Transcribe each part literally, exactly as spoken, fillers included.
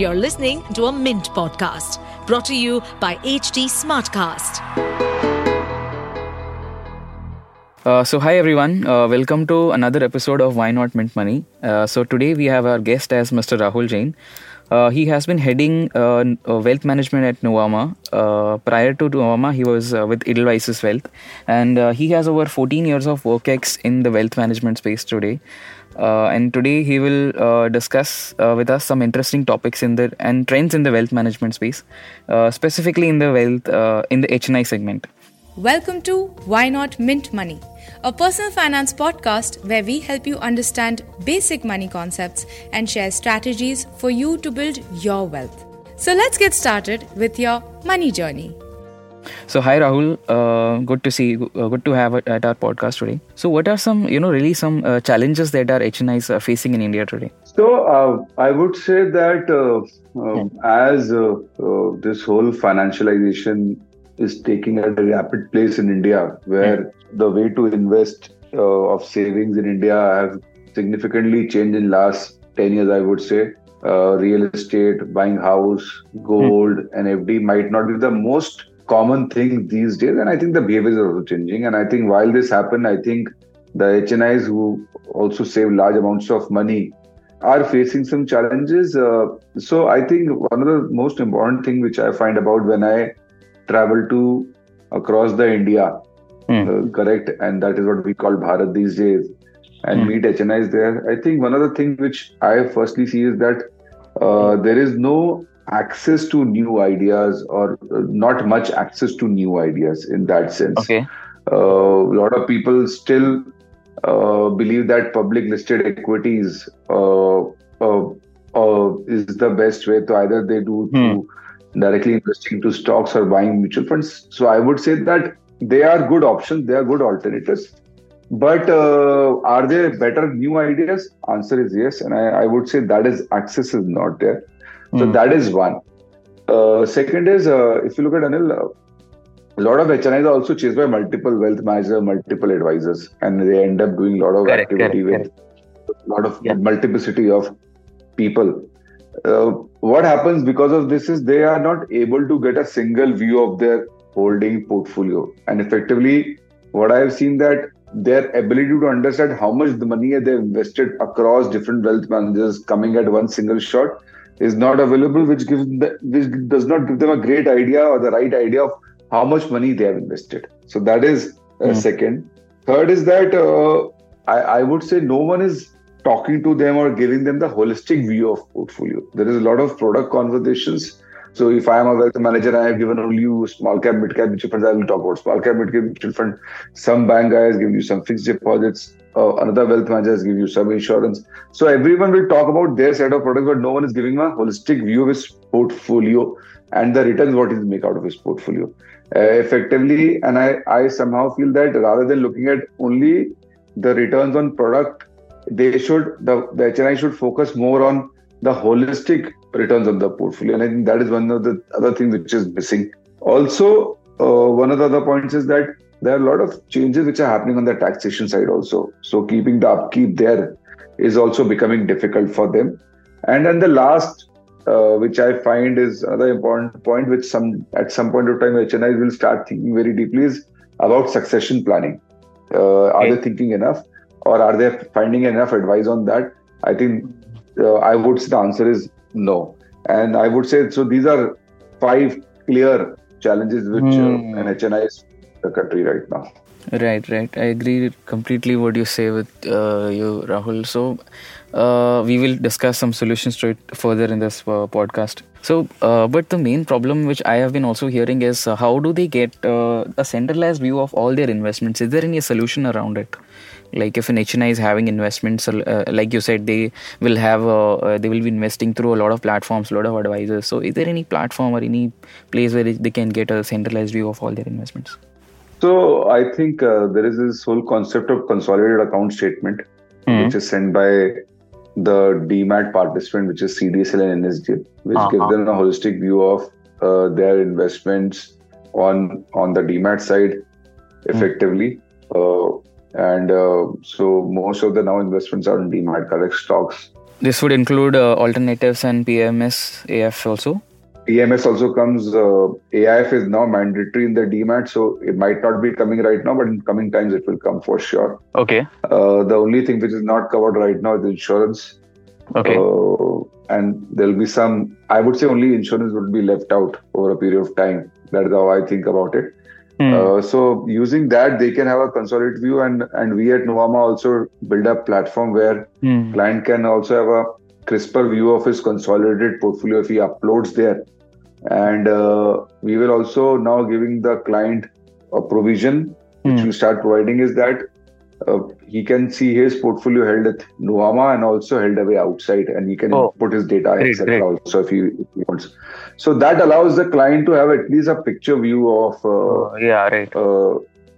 You're listening to a Mint podcast brought to you by H T Smartcast. Uh, so hi everyone, uh, welcome to another episode of Why Not Mint Money. Uh, so today we have our guest as Mister Rahul Jain. Uh, he has been heading uh, wealth management at Nuvama. Uh, prior to Nuvama, he was uh, with Edelweiss Wealth, and uh, he has over fourteen years of work ex in the wealth management space today. Uh, and today he will uh, discuss uh, with us some interesting topics in the and trends in the wealth management space, uh, specifically in the wealth uh, in the H N I segment. Welcome to Why Not Mint Money, a personal finance podcast where we help you understand basic money concepts and share strategies for you to build your wealth. So let's get started with your money journey. So hi Rahul, uh, good to see you, uh, good to have it at our podcast today. So what are some, you know, really some uh, challenges that our H N Is are facing in India today? So uh, I would say that uh, uh, as uh, uh, this whole financialization is taking a rapid place in India, where mm. the way to invest uh, of savings in India have significantly changed in last ten years, I would say. Uh, real estate, buying house, gold mm. and F D might not be the most common thing these days, and I think the behaviors are also changing. And I think while this happened, I think the H N Is who also save large amounts of money are facing some challenges. Uh, so I think one of the most important thing which I find about when I travel to across the India, mm. uh, correct, and that is what we call Bharat these days, and mm. meet H N Is there. I think one of the things which I firstly see is that uh, there is no access to new ideas, or not much access to new ideas in that sense. Okay. Uh, a lot of people still uh, believe that public listed equities uh, uh, uh, is the best way to either they do hmm. to directly investing to stocks or buying mutual funds. So I would say that they are good options, they are good alternatives. But uh, are there better new ideas? Answer is yes. And I, I would say that is access is not there. So mm. that is one. Uh, second is, uh, if you look at Anil, uh, a lot of H N Is are also chased by multiple wealth managers, multiple advisors, and they end up doing a lot of correct, activity correct, with correct. a lot of yeah. multiplicity of people. Uh, what happens because of this is they are not able to get a single view of their holding portfolio. And effectively, what I have seen that their ability to understand how much the money they've invested across different wealth managers coming at one single shot is not available, which gives the, which does not give them a great idea or the right idea of how much money they have invested. So that is uh, mm. second. Third is that uh, I, I would say no one is talking to them or giving them the holistic view of portfolio. There is a lot of product conversations. So if I am a wealth manager, I have given only you small cap, mid cap mutual funds. I will talk about small cap, mid cap mutual fund. Some bank guys give you some fixed deposits. Uh, another wealth manager is give you some insurance. So everyone will talk about their set of products, but no one is giving a holistic view of his portfolio and the returns what he make out of his portfolio. Uh, effectively, and I, I somehow feel that rather than looking at only the returns on product, they should the, the H N I should focus more on the holistic returns on the portfolio. And I think that is one of the other things which is missing. Also, uh, one of the other points is that there are a lot of changes which are happening on the taxation side also. So keeping the upkeep there is also becoming difficult for them. And then the last, uh, which I find is another important point, which some at some point of time H N Is will start thinking very deeply, is about succession planning. Uh, are okay. they thinking enough, or are they finding enough advice on that? I think uh, I would say the answer is no. And I would say, so these are five clear challenges which mm. uh, an H N I is the country right now. Right, right. I agree completely what you say with uh, you, Rahul. So uh, we will discuss some solutions to it further in this uh, podcast. So, uh, but the main problem which I have been also hearing is uh, how do they get uh, a centralized view of all their investments? Is there any solution around it? Like if an H N I is having investments, uh, like you said, they will have, uh, uh, they will be investing through a lot of platforms, a lot of advisors. So is there any platform or any place where they can get a centralized view of all their investments? So I think uh, there is this whole concept of consolidated account statement, mm-hmm. which is sent by the D MAT participant, which is C D S L and N S D L, which uh-huh. gives them a holistic view of uh, their investments on on the D MAT side effectively. Mm-hmm. Uh, and uh, so most of the now investments are in D MAT, correct stocks, this would include uh, alternatives and P M S, A F also? P M S also comes, uh, A I F is now mandatory in the demat, so it might not be coming right now, but in coming times it will come for sure. Okay. Uh, the only thing which is not covered right now is insurance. Okay. Uh, and there'll be some, I would say only insurance would be left out over a period of time. That is how I think about it. Hmm. Uh, so using that, they can have a consolidated view, and, and we at Nuvama also build a platform where Hmm. client can also have a crisper view of his consolidated portfolio if he uploads there. And uh, we will also now giving the client a provision, which Hmm. we start providing, is that uh, he can see his portfolio held at Nuvama and also held away outside, and he can Oh, input his data, great, et cetera great. also if he, if he wants. So that allows the client to have at least a picture view of uh, Oh, yeah, right. uh,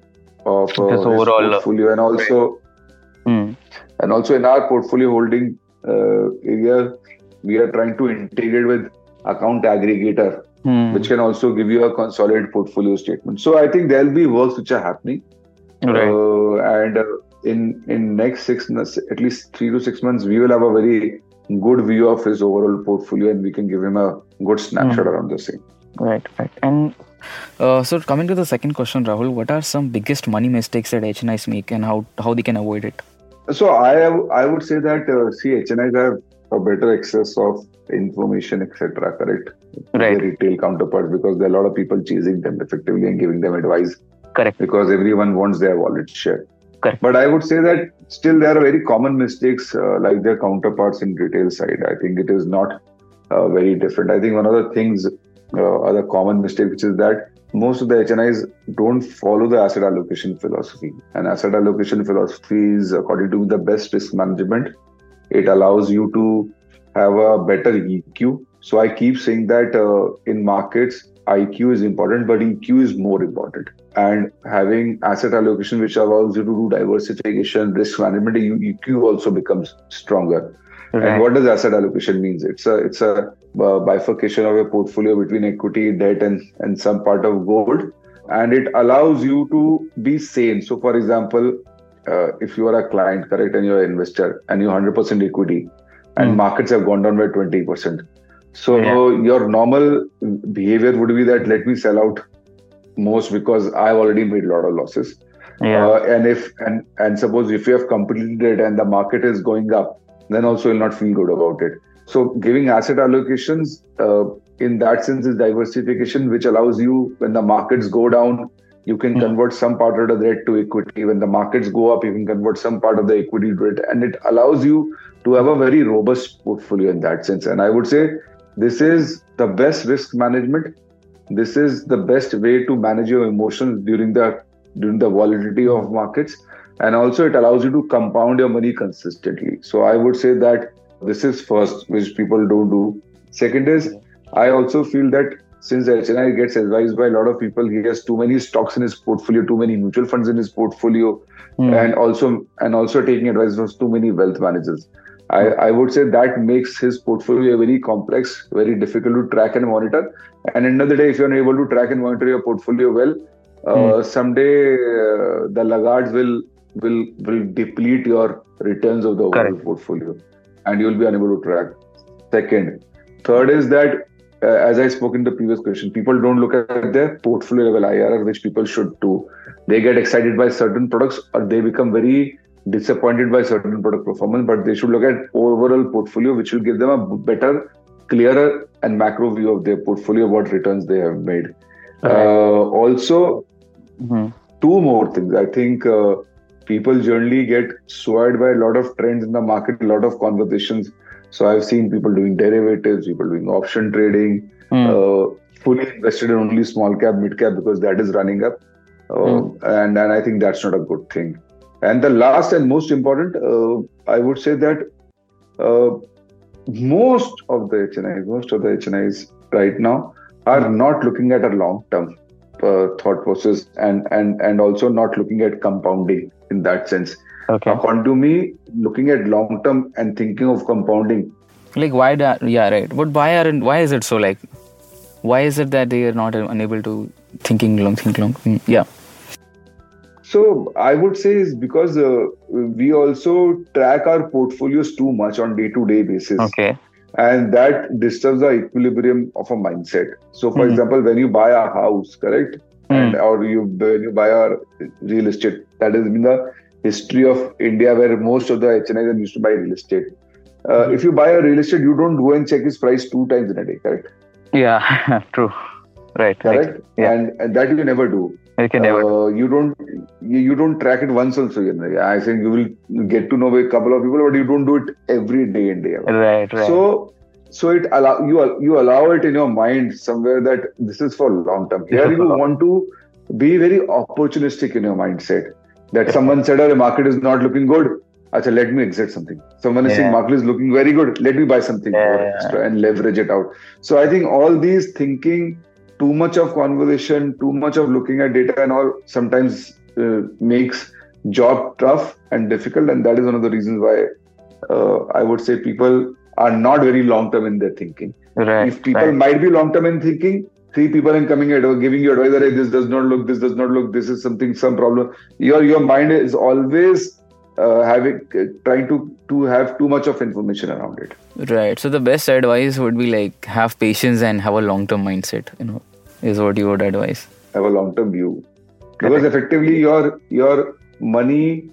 of uh, Just his overall, uh, portfolio, and also Hmm. and also in our portfolio holding uh, area, we are trying to integrate with account aggregator, Hmm. which can also give you a consolidated portfolio statement. So I think there'll be works which are happening. Right. Uh, and uh, in in next six months, at least three to six months, we will have a very good view of his overall portfolio, and we can give him a good snapshot Hmm. around the same. Right, right. And uh, so coming to the second question, Rahul, what are some biggest money mistakes that H N Is make, and how how they can avoid it? So I I would say that uh, see H N Is have a better access of information, et cetera. Correct? Right. Their retail counterparts, because there are a lot of people chasing them effectively and giving them advice. Correct. Because everyone wants their wallet share. Correct. But I would say that still there are very common mistakes uh, like their counterparts in retail side. I think it is not uh, very different. I think one of the things, uh, other common mistake, which is that most of the H N Is don't follow the asset allocation philosophy. And asset allocation philosophy is, according to the best risk management, it allows you to have a better E Q. So I keep saying that uh, in markets, I Q is important, but E Q is more important. And having asset allocation, which allows you to do diversification, risk management, E Q also becomes stronger. Right. And what does asset allocation means? It's a it's a uh, bifurcation of a portfolio between equity, debt, and and some part of gold, and it allows you to be sane. So, for example, uh, if you are a client, correct, and you're an investor, and you're one hundred percent equity, and Mm. markets have gone down by twenty percent. So Yeah. your normal behavior would be that let me sell out most because I've already made a lot of losses. Yeah. Uh, and if and and suppose if you have completed it and the market is going up, then also you'll not feel good about it. So giving asset allocations uh, in that sense is diversification, which allows you, when the markets go down, you can Mm. convert some part of the debt to equity. When the markets go up, you can convert some part of the equity to debt, and it allows you to have a very robust portfolio in that sense. And I would say this is the best risk management. This is the best way to manage your emotions during the during the volatility of markets, and also it allows you to compound your money consistently. So I would say that this is first, which people don't do. Second is, I also feel that since H N I gets advised by a lot of people, he has too many stocks in his portfolio, too many mutual funds in his portfolio, Mm. and also and also taking advice from too many wealth managers. I, I would say that makes his portfolio very complex, very difficult to track and monitor. And end of the day, if you're not able to track and monitor your portfolio well, uh, Mm. someday uh, the laggards will will will deplete your returns of the overall Correct. portfolio, and you will be unable to track. Second, third is that uh, as I spoke in the previous question, people don't look at their portfolio level I R R, which people should do. They get excited by certain products, or they become very disappointed by certain product performance, but they should look at overall portfolio, which will give them a better, clearer and macro view of their portfolio, what returns they have made. Right. Uh, also, Mhm. two more things. I think uh, people generally get swayed by a lot of trends in the market, a lot of conversations. So I've seen people doing derivatives, people doing option trading, Mm. uh, fully invested in only small cap, mid cap because that is running up. Uh, Mm. and, and I think that's not a good thing. And the last and most important, uh, I would say that uh, most of the H N Is, most of the H N Is right now are not looking at a long-term uh, thought process, and, and, and also not looking at compounding in that sense. Okay. According to me, looking at long-term and thinking of compounding. Like why that? Yeah, right. But why aren't? Why is it so? Like, why is it that they are not unable to thinking long, think long? Mm, yeah. So I would say is because uh, we also track our portfolios too much on day-to-day basis. Okay. And that disturbs the equilibrium of a mindset. So, for Mm. example, when you buy a house, correct, Mm. and or you when you buy a real estate, that has been the history of India, where most of the H N Is used to buy real estate. Uh, if you buy a real estate, you don't go and check its price two times in a day, correct? Yeah, true. Right. Correct, Right. Yeah. and, and that you never do. You can never. Uh, you don't you, you don't track it once also. You know. I think you will get to know a couple of people, but you don't do it every day in day out. Right. Right. So, so it allow you you allow it in your mind somewhere that this is for long term. Here you want to be very opportunistic in your mindset. That someone said, "Oh, the market is not looking good. Achha, let me exit something." Someone is Yeah. saying market is looking very good. Let me buy something Yeah, more yeah. extra and leverage it out. So I think all these thinking, too much of conversation, too much of looking at data and all sometimes uh, makes job tough and difficult, and that is one of the reasons why uh, I would say people are not very long term in their thinking. Right. If people right. might be long term in thinking, three people in coming at giving you advice that hey, this does not look, this does not look, this is something, some problem. Your your mind is always uh, having uh, trying to to have too much of information around it. Right. So the best advice would be like have patience and have a long-term mindset. You know, is what you would advise. Have a long term view, because effectively your your money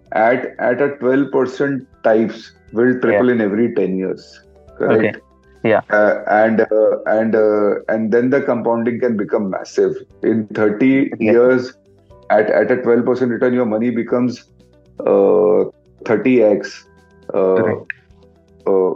at at a twelve percent types will triple Yeah. in every ten years. Correct. Okay. Yeah. Uh, and uh, and uh, and then the compounding can become massive. In thirty Yeah. years, at at a twelve percent return, your money becomes uh, thirty x. Uh, Correct. uh,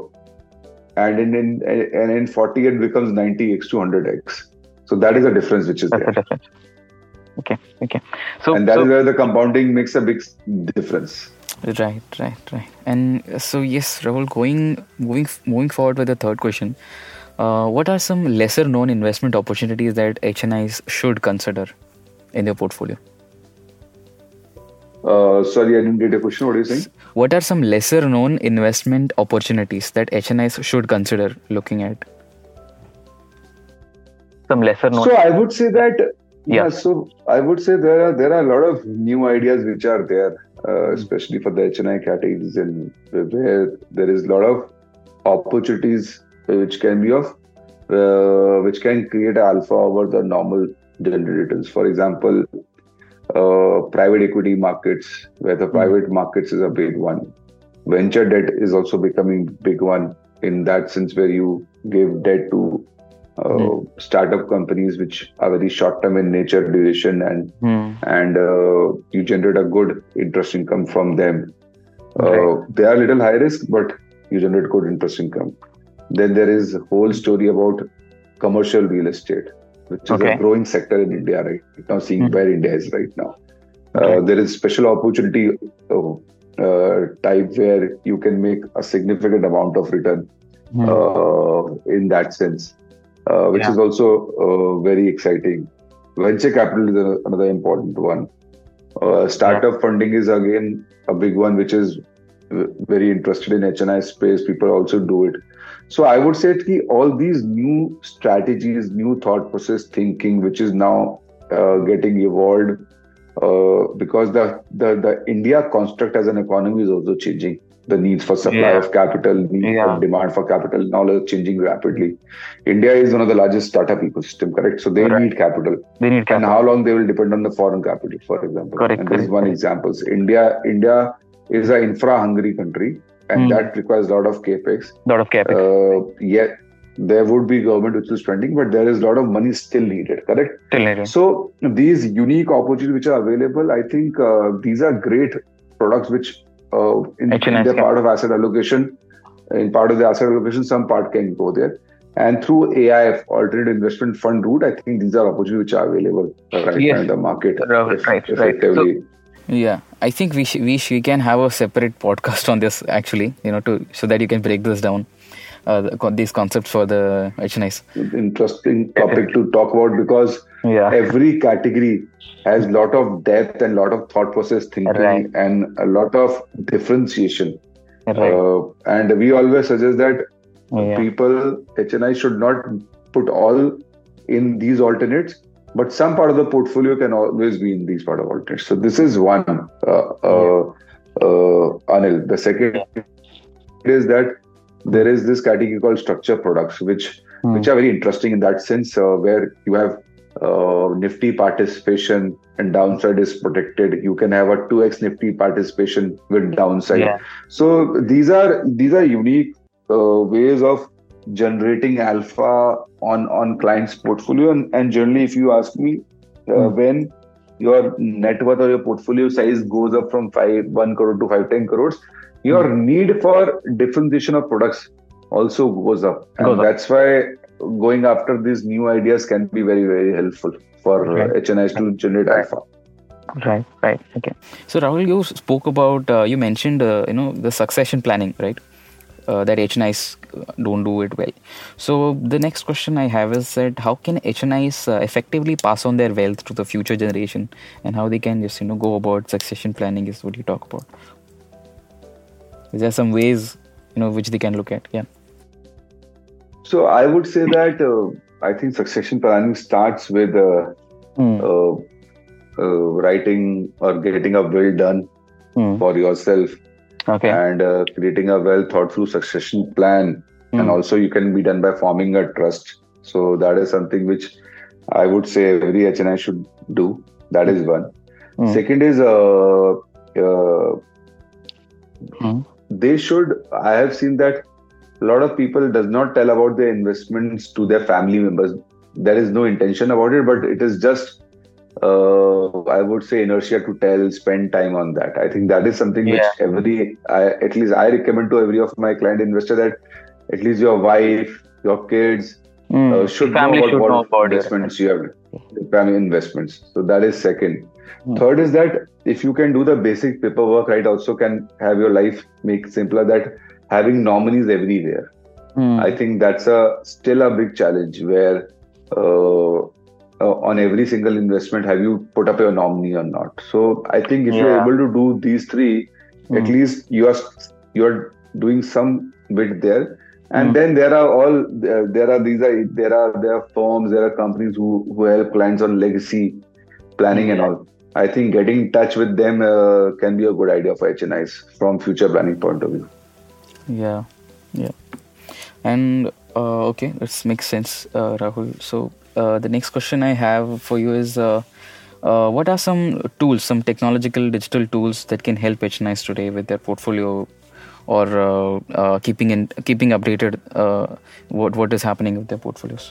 and in, in and in forty it becomes ninety x to one hundred x. So that is the difference which is That's the there. difference. Okay. Okay. So. And that so is where the compounding makes a big s- difference. Right, right, right. And uh, so yes, Rahul, going moving moving forward with the third question, uh, what are some lesser known investment opportunities that H N Is should consider in their portfolio? Uh, sorry, I didn't get your question. What are you saying? What are some lesser known investment opportunities that H N Is should consider looking at? Some lesser known. So I would say that yeah. Yeah. So I would say there are there are a lot of new ideas which are there, uh, especially for the H N I categories, and where there is a lot of opportunities which can be of uh, which can create alpha over the normal generators. For example, uh, private equity markets, where the private markets is a big one. Venture debt is also becoming big one in that sense, where you give debt to uh, Mm. startup companies which are very short term in nature, duration, and Hmm. and uh, you generate a good interest income from them. Uh, Right. They are a little high risk, but you generate good interest income. Then there is a whole story about commercial real estate, which is Okay. a growing sector in India right now, seeing Hmm. where India is right now. Okay. Uh, there is special opportunity uh, uh, type where you can make a significant amount of return Hmm. uh, in that sense, uh, which Yeah. is also uh, very exciting. Venture capital is a- another important one. Uh, startup funding is again a big one, which is v- very interested in H N I space. People also do it. So I would say that all these new strategies, new thought process thinking, which is now uh, getting evolved uh, because the, the the India construct as an economy is also changing. The needs for supply Yeah. of capital, need Yeah. for demand for capital, and all are changing rapidly. India is one of the largest startup ecosystem, correct? So they Right. need capital. They need And capital. how long they will depend on the foreign capital, for example. Correct, And this is correct, one correct. example. So India, India is an infra-hungry country, and Hmm. that requires a lot of capex. Lot of capex. Uh, yet there would be government which is spending, but there is a lot of money still needed, correct? Still needed. So these unique opportunities which are available, I think uh, these are great products which uh, in, H N I in the can- part of asset allocation, in part of the asset allocation, some part can go there. And through A I F, alternate investment fund route, I think these are opportunities which are available right Yes. now in the market. Right, eff- right, right. effectively. Yeah, I think we sh- we sh- we can have a separate podcast on this actually, you know, to so that you can break this down, uh, the, con- these concepts for the H N Is. Interesting topic to talk about, because Yeah. every category has a lot of depth and a lot of thought process thinking Right. and a lot of differentiation. Right. Uh, and we always suggest that Yeah. people, H N I should not put all in these alternates. but some part of the portfolio can always be in these part of alternates. So this is one, uh, uh, uh, Anil. The second yeah. is that there is this category called structured products, which hmm. which are very interesting in that sense, uh, where you have uh, Nifty participation and downside is protected. You can have a two x Nifty participation with downside. Yeah. So these are these are unique uh, ways of generating alpha on on clients' portfolio. And, and generally, if you ask me, uh, hmm. when your net worth or your portfolio size goes up from five one crore to five ten crores, your hmm. need for differentiation of products also goes up, and goes that's up. why going after these new ideas can be very very helpful for right. uh, H N Is to generate alpha. Right, right, okay. So Rahul, you spoke about, uh, you mentioned, uh, you know, the succession planning, right? Uh, that H N Is don't do it well. So the next question I have is that how can H N Is uh, effectively pass on their wealth to the future generation, and how they can just, you know, go about succession planning is what you talk about. Is there some ways, you know, which they can look at? Yeah. So I would say that uh, I think succession planning starts with uh, mm. uh, uh, writing or getting a will done mm. for yourself. Okay. And uh, creating a well thought through succession plan. Mm. And also you can be done by forming a trust. So that is something which I would say every H N I should do. That is one. Mm. Second is uh, uh, mm. they should, I have seen that a lot of people does not tell about their investments to their family members. There is no intention about it, but it is just Uh, I would say inertia to tell, spend time on that. I think that is something yeah. which every, I, at least I recommend to every of my client investor that at least your wife, your kids mm. uh, should family know about should what know about investments you have, family investments. So that is second. Mm. Third is that if you can do the basic paperwork right, also can have your life make simpler, that having nominees everywhere. Mm. I think that's a still a big challenge where uh, Uh, on every single investment, have you put up your nominee or not? So I think if yeah. you're able to do these three, mm. at least you are you're doing some bit there. And mm. then there are all there, there are these are there are there are firms, there are companies who who help clients on legacy planning yeah. and all. I think getting in touch with them uh, can be a good idea for H N Is from future planning point of view. Yeah, yeah, and uh, okay, that makes sense, uh, Rahul. So. Uh, the next question I have for you is, uh, uh, what are some tools, some technological digital tools that can help H N Is today with their portfolio, or uh, uh, keeping in keeping updated uh, what what is happening with their portfolios?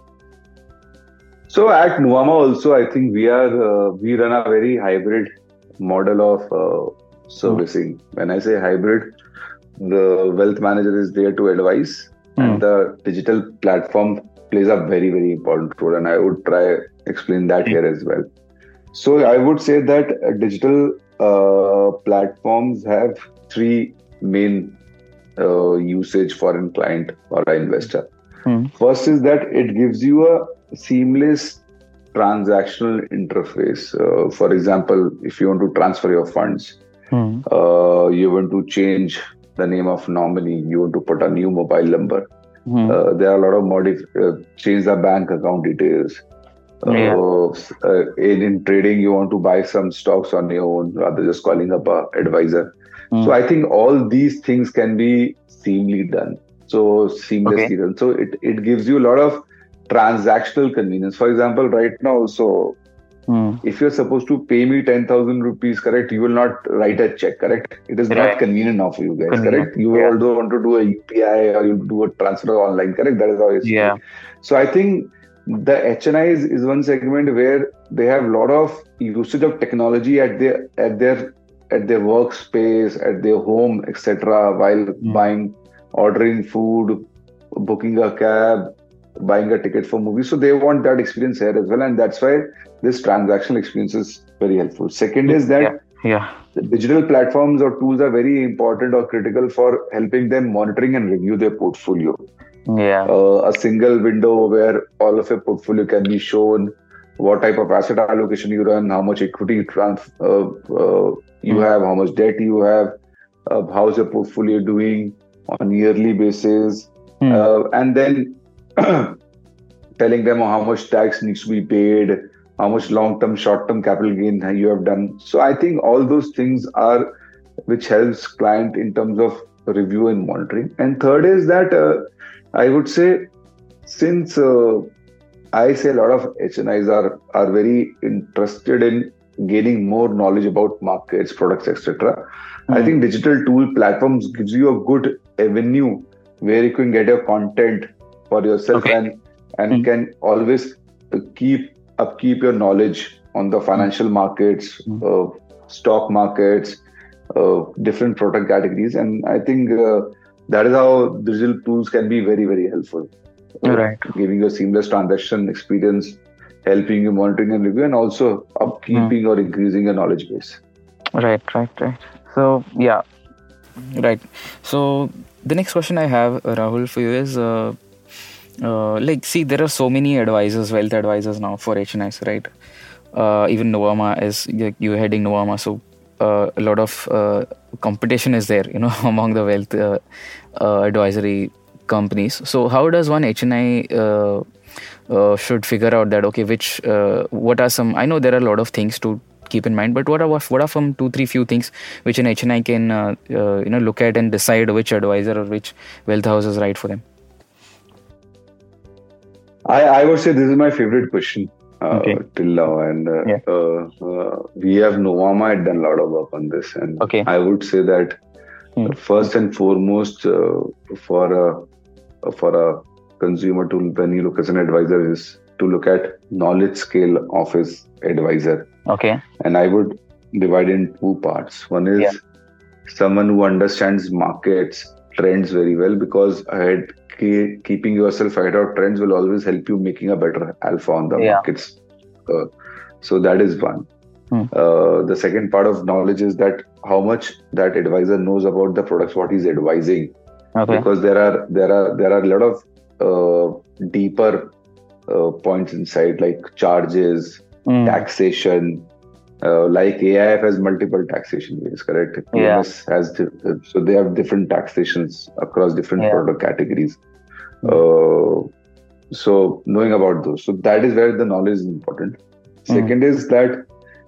So at Nuvama also, I think we are uh, we run a very hybrid model of uh, servicing. Mm. When I say hybrid, the wealth manager is there to advise, mm. and the digital platform plays a very, very important role, and I would try explain that here as well. So I would say that uh, digital uh, platforms have three main uh, usage for a client or an investor. Hmm. First is that it gives you a seamless transactional interface. Uh, for example, if you want to transfer your funds, hmm. uh, you want to change the name of nominee, you want to put a new mobile number. Hmm. Uh, there are a lot of modif- uh, change the bank account details. Uh, yeah. uh, in, in trading, you want to buy some stocks on your own rather just calling up a advisor. Hmm. So I think all these things can be seamlessly done. So seamlessly okay. done. So it, it gives you a lot of transactional convenience. For example, right now also, hmm. if you're supposed to pay me ten thousand rupees, correct, you will not write a check, correct? It is right. not convenient now for you guys, convenient. correct? You yeah. also want to do a U P I or you do a transfer online, correct? That is how it's yeah. So I think the H N Is is one segment where they have a lot of usage of technology at their at their at their workspace, at their home, et cetera, while mm. buying, ordering food, booking a cab, buying a ticket for movies. So they want that experience here as well, and that's why this transactional experience is very helpful. Second is that yeah, yeah. the digital platforms or tools are very important or critical for helping them monitoring and review their portfolio. Yeah, uh, a single window where all of your portfolio can be shown, what type of asset allocation you run, how much equity trans- uh, uh, you mm. have, how much debt you have, uh, how's your portfolio doing on yearly basis, mm. uh, and then telling them how much tax needs to be paid, how much long-term, short-term capital gain you have done. So I think all those things are which helps client in terms of review and monitoring. And third is that uh, I would say, since uh, I say a lot of H N Is are are very interested in gaining more knowledge about markets, products, et cetera. Mm. I think digital tool platforms gives you a good avenue where you can get your content for yourself okay. and and mm. can always keep upkeep your knowledge on the financial markets, mm. uh, stock markets, uh, different product categories, and I think uh, that is how digital tools can be very very helpful. Uh, right, giving you a seamless transaction experience, helping you monitoring and review, and also upkeeping mm. or increasing your knowledge base. Right, right, right. So yeah, right. So the next question I have, uh, Rahul, for you is, uh, uh, like, see, there are so many advisors, wealth advisors now for H N Is, right? Uh, even Nuvama is, you're heading Nuvama, so uh, a lot of uh, competition is there, you know, among the wealth uh, uh, advisory companies. So how does one H N I uh, uh, should figure out that, okay, which, uh, what are some, I know there are a lot of things to keep in mind, but what are what are some two, three few things which an H N I can, uh, uh, you know, look at and decide which advisor or which wealth house is right for them? I, I would say this is my favorite question uh, okay. till now, and uh, yeah. uh, uh, we have Nuvama had done a lot of work on this, and okay. I would say that hmm. first and foremost uh, for a for a consumer to, when you look as an advisor, is to look at knowledge scale of his advisor. Okay. And I would divide in two parts. One is yeah. someone who understands markets, trends very well, because ahead, ke- keeping yourself ahead of trends will always help you making a better alpha on the yeah. markets. Uh, so that is one. Hmm. Uh, the second part of knowledge is that how much that advisor knows about the products, what he's advising. Okay. Because there are there are there are a lot of uh, deeper uh, points inside, like charges, mm. taxation. Uh, like A I F has multiple taxation ways, correct? Yeah. P M S has so they have different taxations across different yeah. product categories. Mm. Uh, so knowing about those, so that is where the knowledge is important. Second mm. is that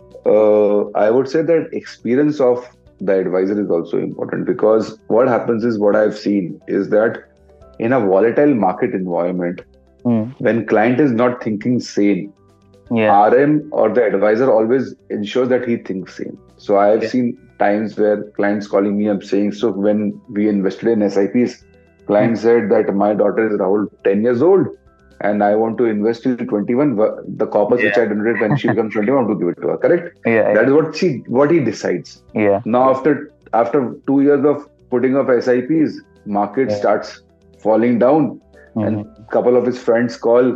uh, I would say that experience of the advisor is also important, because what happens is, what I've seen is that in a volatile market environment, mm. when client is not thinking sane, yeah. R M or the advisor always ensures that he thinks sane. So I have yeah. seen times where clients calling me up saying, so when we invested in S I Ps, client mm. said that my daughter is Rahul ten years old and I want to invest till twenty-one. The corpus yeah. which I generated when she becomes twenty-one, I want to give it to her. Correct? Yeah, that yeah. is what she, what he decides. Yeah. Now after after two years of putting up S I Ps, market yeah. starts falling down, mm-hmm. and a couple of his friends call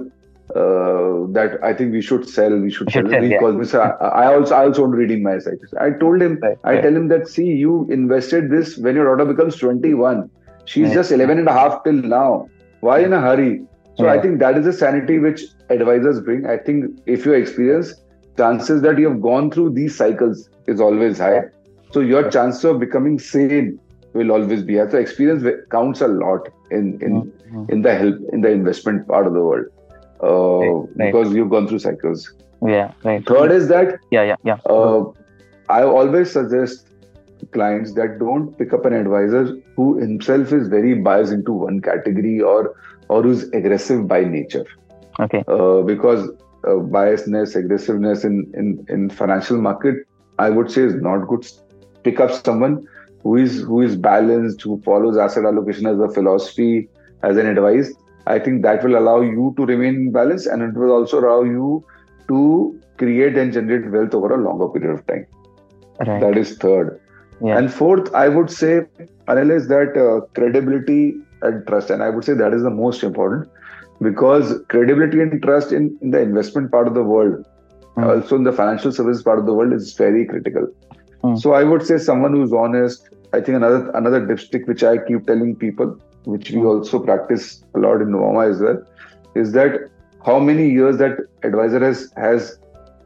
uh, that I think we should sell. We should sell. He yeah. calls me, sir, I, I also I also want to redeem my S I Ps. I told him, right. I right. tell him that, see, you invested this when your daughter becomes twenty-one. She's yeah. just eleven and a half till now. Why in a hurry? So yeah. I think that is the sanity which advisors bring. I think if you experience, chances that you have gone through these cycles is always high. So your chance of becoming sane will always be high. So experience counts a lot in in, mm-hmm. in the help in the investment part of the world, uh, right. Right. because you've gone through cycles. Yeah. Right. Third is that yeah, yeah, yeah. Uh, I always suggest clients that don't pick up an advisor who himself is very biased into one category or or who's aggressive by nature. Okay. Uh, because uh, biasness, aggressiveness in, in, in financial market, I would say, is not good. Pick up someone who is who is balanced, who follows asset allocation as a philosophy, as an advice. I think that will allow you to remain balanced, and it will also allow you to create and generate wealth over a longer period of time. Right. That is third. Yeah. And fourth, I would say, analyze that uh, credibility and trust. And I would say that is the most important, because credibility and trust in, in the investment part of the world, mm. also in the financial services part of the world, is very critical. Mm. So I would say someone who's honest. I think another another dipstick which I keep telling people, which we mm. also practice a lot in Nuvama as well, is that how many years that advisor has has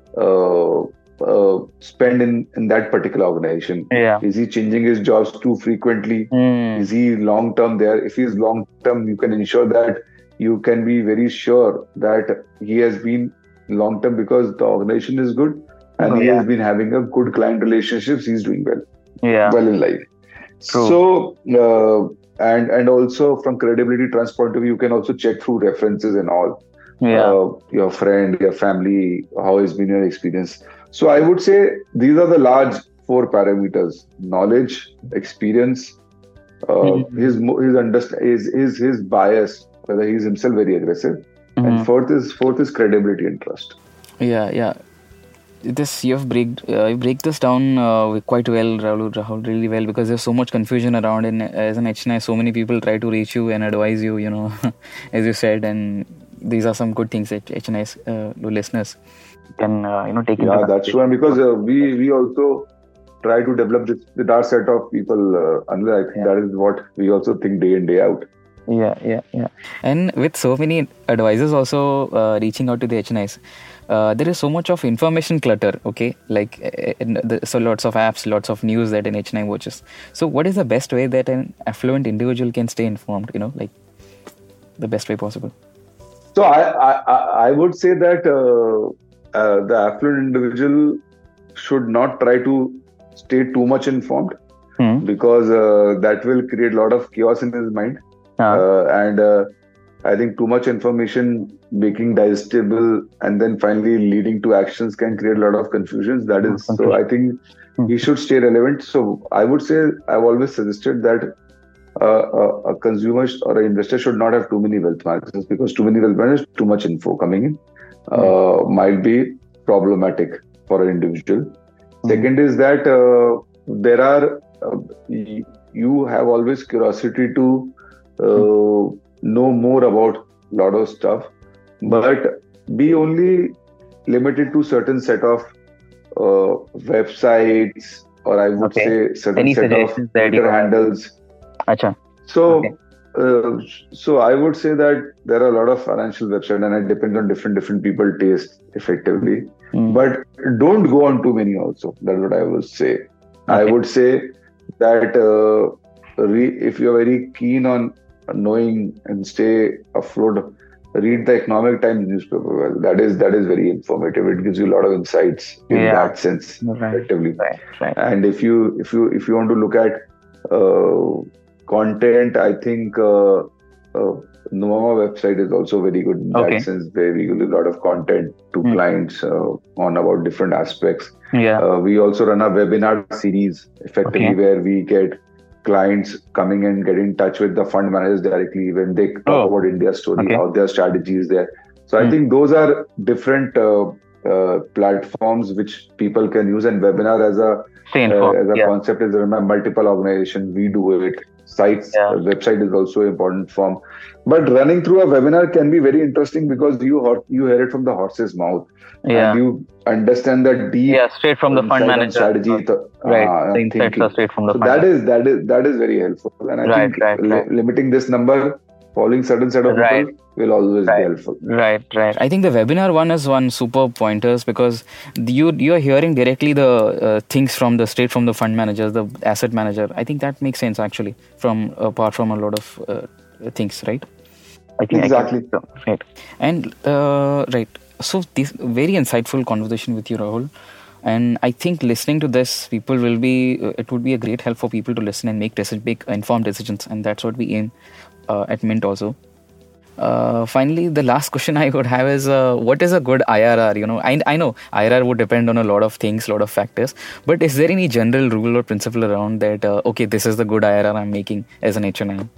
uh, uh, spent in, in that particular organization. Yeah. Is he changing his jobs too frequently? Mm. Is he long term there? If he's long term, you can ensure that you can be very sure that he has been long term because the organization is good and Oh, he yeah. has been having a good client relationships. He's doing well, Yeah. well in life. True. So, uh, and and also from credibility trust point of view, you can also check through references and all. Yeah. Uh, your friend, your family, how has been your experience. So I would say these are the large four parameters: knowledge, experience, uh, Mhm. his mo- his understand his, his his bias, whether he's himself very aggressive, Mhm. and fourth is fourth is credibility and trust. Yeah, yeah. This you have break uh, you break this down uh, quite well, Rahul, Rahul, really well, because there's so much confusion around. In as an H N I, so many people try to reach you and advise you, you know, as you said, and these are some good things that H N Is uh, listeners can uh, you know take into Yeah, that's true. And because uh, we we also try to develop this with our set of people, uh, and I think Yeah. that is what we also think day in day out. Yeah, yeah, yeah. And with so many advisors also uh, reaching out to the H N Is, uh, there is so much of information clutter, okay? Like, uh, in the, so lots of apps, lots of news that an H N I watches. So what is the best way that an affluent individual can stay informed, you know, like the best way possible? So I I, I- I would say that uh, uh, the affluent individual should not try to stay too much informed Hmm. because uh, that will create a lot of chaos in his mind. Uh, Uh, and uh, I think too much information making digestible and then finally leading to actions can create a lot of confusions. That is, so Confusion. I think Hmm. he should stay relevant. So I would say I've always suggested that uh, a, a consumer or an investor should not have too many wealth managers because too many wealth managers, too much info coming in uh, might be problematic for an individual. Hmm. Second is that uh, there are uh, y- you have always curiosity to uh, know more about a lot of stuff, but be only limited to certain set of uh, websites, or I would Okay. say certain Any set of suggestions that you Twitter have? handles. Acha. So, Okay. uh, so I would say that there are a lot of financial websites, and it depends on different different people taste effectively. Hmm. But don't go on too many. Also, that's what I would say. I Okay. would say that uh, re- if you're very keen on knowing and stay afloat, read the Economic Times newspaper. Well, that is that is very informative. It gives you a lot of insights in Yeah. that sense, Right. effectively. Right. Right. And if you if you if you want to look at uh, content, I think uh, uh, Nuvama website is also very good in Okay. that sense. Where we give a lot of content to Hmm. clients uh, on about different aspects. Yeah. Uh, we also run a webinar series effectively Okay. where we get clients coming and get in touch with the fund managers directly when they talk Oh. about India's story, Okay. how their strategy is there. So I Hmm. think those are different uh, uh, platforms which people can use, and webinar as a Stay uh, informed. as a Yeah. concept is run by multiple organizations. We do it. Sites, Yeah. uh, website is also important form. But running through a webinar can be very interesting because you hor- you hear it from the horse's mouth, Yeah. and you understand the deep Yeah. Straight from the fund insight on manager. strategy, th- Right. uh, The insights thinking. are straight from the So fund that manager. is that is that is very helpful, and I Right, think right, li- right. limiting this number, following certain set of Right. people, will always Right. be helpful. Right, right. I think the webinar one is one super pointers because you you are hearing directly the uh, things from the straight from the fund managers, the asset manager. I think that makes sense actually. From apart from a lot of uh, things, right? I think Exactly. I can, right. And uh, right. So this very insightful conversation with you, Rahul. And I think listening to this, people will be. Uh, it would be a great help for people to listen and make deci- make informed decisions, and that's what we aim uh, at Mint also. Uh, finally, the last question I would have is, uh, what is a good I R R? You know, I, I know I R R would depend on a lot of things, a lot of factors, but is there any general rule or principle around that? Uh, okay, this is the good I R R I'm making as an H N I.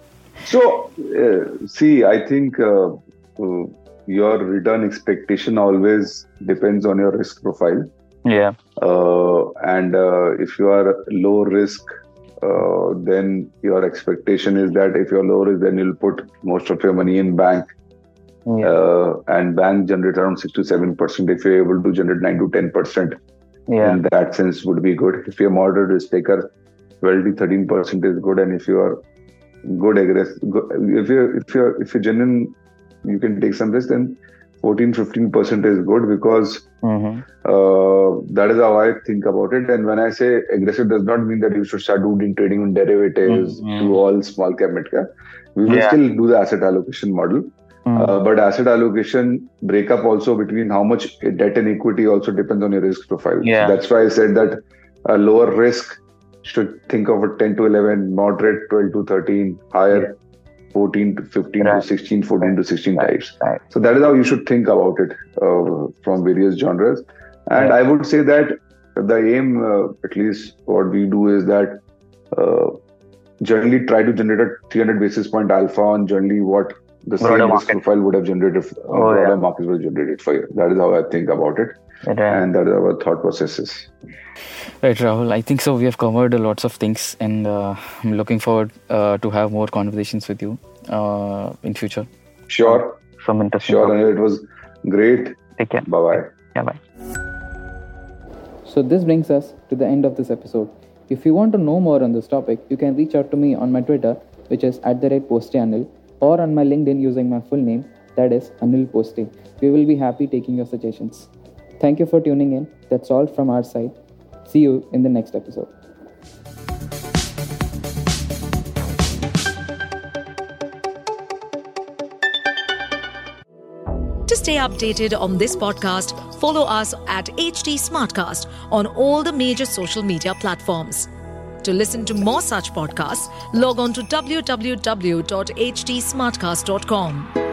So, uh, see, I think uh, uh, your return expectation always depends on your risk profile. Yeah. Uh, and uh, if you are low risk, uh, then your expectation is that if you're low risk, then you'll put most of your money in bank. Yeah. Uh, and bank generate around six to seven percent. If you're able to generate nine to ten percent, Yeah. in that sense would be good. If you're moderate risk taker, twelve to thirteen percent is good. And if you are good aggressive, if you're if you're if you're genuine, you can take some risk. Then fourteen to fifteen percent is good because Mm-hmm. uh, that is how I think about it. And when I say aggressive, does not mean that you should start doing trading on derivatives, Mhm. do all small cap, mid cap. We will Yeah. still do the asset allocation model. Mm. Uh, but asset allocation breakup also between how much debt and equity also depends on your risk profile. Yeah. So that's why I said that a lower risk should think of a ten to eleven, moderate twelve to thirteen, higher yeah. fourteen to fifteen right. to sixteen, fourteen right. to sixteen right. types. Right. So that is how you should think about it uh, from various genres. And yeah. I would say that the aim, uh, at least what we do, is that uh, generally try to generate a three hundred basis point alpha on generally what the same broader risk market. profile would have generated, uh, oh, broader yeah. markets will generate it for you. That is how I think about it. Right. And that is our thought processes. Right, Rahul. I think so. We have covered lots of things, and uh, I'm looking forward uh, to have more conversations with you uh, in future. Sure. Some interesting. Sure, Anil. It was great. Take care. Bye-bye. Yeah, bye. So this brings us to the end of this episode. If you want to know more on this topic, you can reach out to me on my Twitter, which is at the rate posteanil, or on my LinkedIn using my full name, that is Anil Poste. We will be happy taking your suggestions. Thank you for tuning in. That's all from our side. See you in the next episode. To stay updated on this podcast, follow us at H T Smartcast on all the major social media platforms. To listen to more such podcasts, log on to w w w dot h t smartcast dot com.